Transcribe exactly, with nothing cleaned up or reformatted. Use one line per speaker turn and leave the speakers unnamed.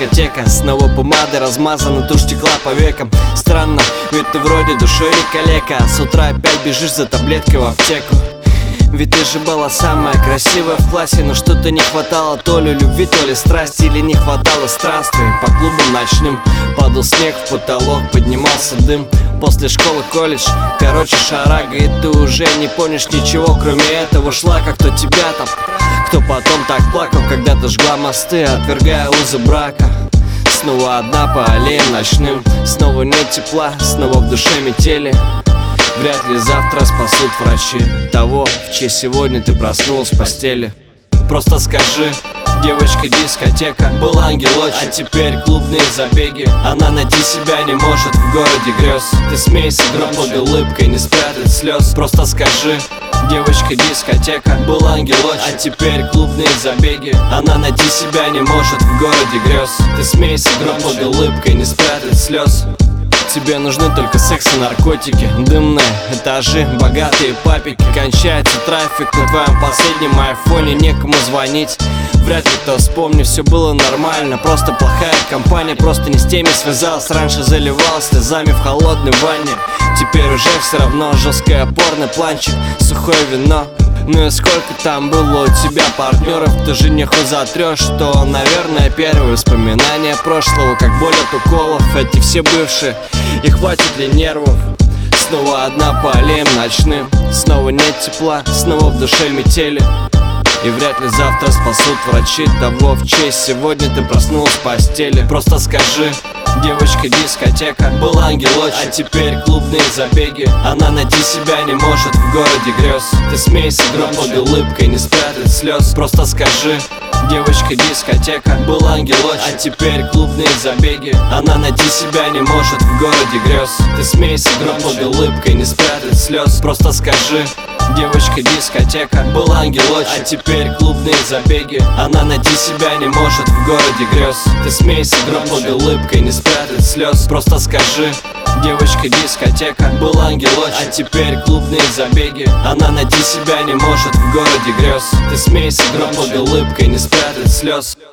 дискотека. Снова помада размазана, тушь текла по векам. Странно, ведь ты вроде душой не калека, а с утра опять бежишь за таблеткой в аптеку. Ведь ты же была самая красивая в классе, но что-то не хватало то ли любви, то ли страсти, или не хватало странствий по клубам ночным. Падал снег в потолок, поднимался дым. После школы колледж, короче шарага, и ты уже не помнишь ничего, кроме этого. Шла как-то тебя там, кто потом так плакал, когда ты жгла мосты, отвергая узы брака. Снова одна по аллеям ночным, снова нет тепла, снова в душе метели. Вряд ли завтра спасут врачи того, в честь сегодня ты проснулась в постели. Просто скажи, девочка дискотека, был ангелочек, а теперь клубные забеги. Она найти себя не может в городе грез. Ты смейся, гром под улыбкой, не спрятать слез. Просто скажи, девочка дискотека, был ангелочек, а теперь клубные забеги. Она найти себя не может в городе грез. Ты смейся, гром под улыбкой, не спрятать слез. Тебе нужны только секс и наркотики, дымные этажи, богатые папики. Кончается трафик на твоем последнем айфоне, некому звонить. Вряд ли кто вспомнит, все было нормально. Просто плохая компания, просто не с теми связалась. Раньше заливалась слезами в холодной ванне. Теперь уже все равно жесткое порно, планчик, сухое вино. Ну и сколько там было у тебя партнеров, ты же не хоть затрешь, что, наверное, первые воспоминания прошлого, как боль от уколов, эти все бывшие, и хватит ли нервов? Снова одна по аллеям ночным, снова нет тепла, снова в душе метели. И вряд ли завтра спасут врачи того, в честь сегодня ты проснулась в постели. Просто скажи, девочка дискотека, был ангелочек, а теперь клубные забеги. Она найти себя не может в городе грез. Ты смейся, гром под улыбкой, не спрятать слез. Просто скажи, девочка дискотека, был ангелочек, а теперь клубные забеги. Она найти себя не может в городе грез. Ты смейся, гром под улыбкой, не спрятать слез. Просто скажи, девочка дискотека, был ангелочек, а теперь клубные забеги. Она найти себя не может в городе грез. Ты смейся, гром под улыбкой, не спрятать слез. Просто скажи, девочка дискотека, был ангелочек, а теперь клубные забеги. Она найти себя не может в городе грез. Ты смейся, гром под улыбкой, не спрятать слез.